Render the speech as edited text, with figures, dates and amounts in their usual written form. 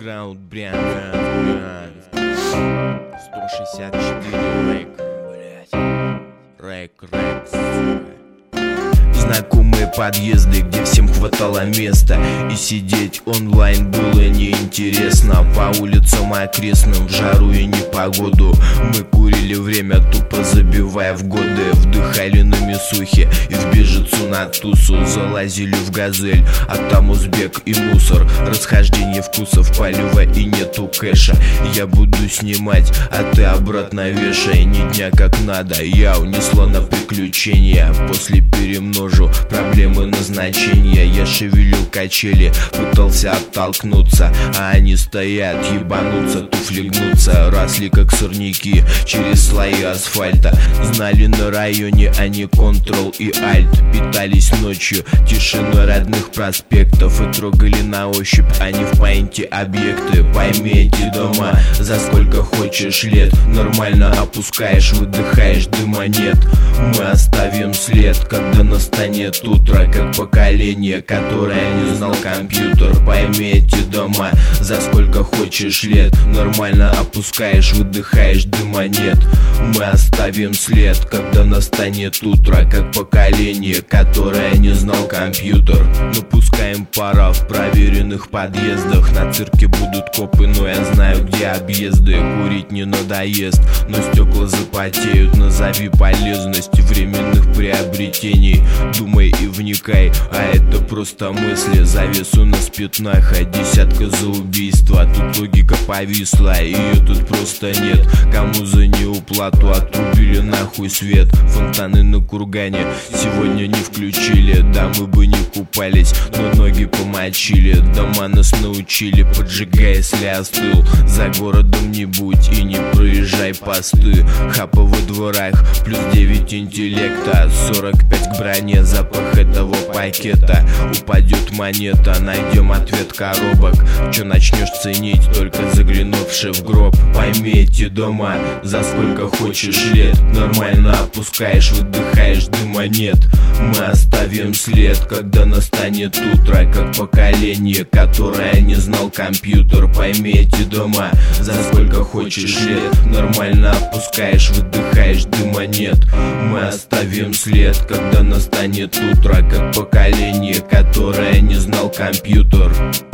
Андеграунд, блядь. 164 рэк, сука. Знакомые подъезды, где всем хватало места, и сидеть онлайн было неинтересно. По улицам окрестным в жару и непогоду мы курили время, тупо забивая в годы. Вдыхали на Мисухе и в Бежецу на тусу. Залазили в Газель, а там узбек и мусор. Расхождение вкусов полева и нету кэша. Я буду снимать, а ты обратно вешай. Ни дня как надо, я унесло на приключения. После перемножу проблемы назначения. Я шевелил качели, пытался оттолкнуться, а они стоят, ебанутся, туфли гнутся. Росли как сорняки через слои асфальта. Знали на районе они Ctrl и Alt. Питались ночью тишиной родных проспектов и трогали на ощупь они в паинте объекты. Пойми эти дома за сколько хочешь лет. Нормально опускаешь, выдыхаешь, дыма нет. Мы оставим след, когда настанет утро, как поколение, которое не знал компьютер. Пойми эти дома за сколько хочешь лет. Нормально опускаешь, выдыхаешь, дыма нет. Мы оставим след, когда настанет утро, как поколение, которое не знал компьютер. Напускаем пара в проверенных подъездах. На цирке будут копы, но я знаю, где объезды. Курить не надоест, но стекла запотеют. Назови полезность временных приобретений. Думай и вникай, а это просто мысли. Завес у нас пятнах, а десятка за убийство. Тут логика повисла, ее тут просто нет. Кому за неуплату отрубили нахуй свет. Фонтаны на кургане сегодня не включили. Да, мы бы не купались, но ноги помочили. Дома нас научили, поджигай, если остыл. За городом не будь и не проезжай посты. Хапа во дворах, плюс 9 интеллекта. 45 к броне, запах этого пакета. Упадет монета, найдем ответ коробок. Чё начнешь ценить, только заглянувши в гроб. Пойми эти дома за сколько хочешь лет. Нормально опускаешь, выдыхаешь, дыма нет. Мы оставим след, когда настанет утро, как поколение, которое не знал компьютер. Пойми эти дома за сколько хочешь лет. Нормально опускаешь, выдыхаешь, дыма нет. Мы оставим след, когда настанет утро, как поколение, которое не знал компьютер.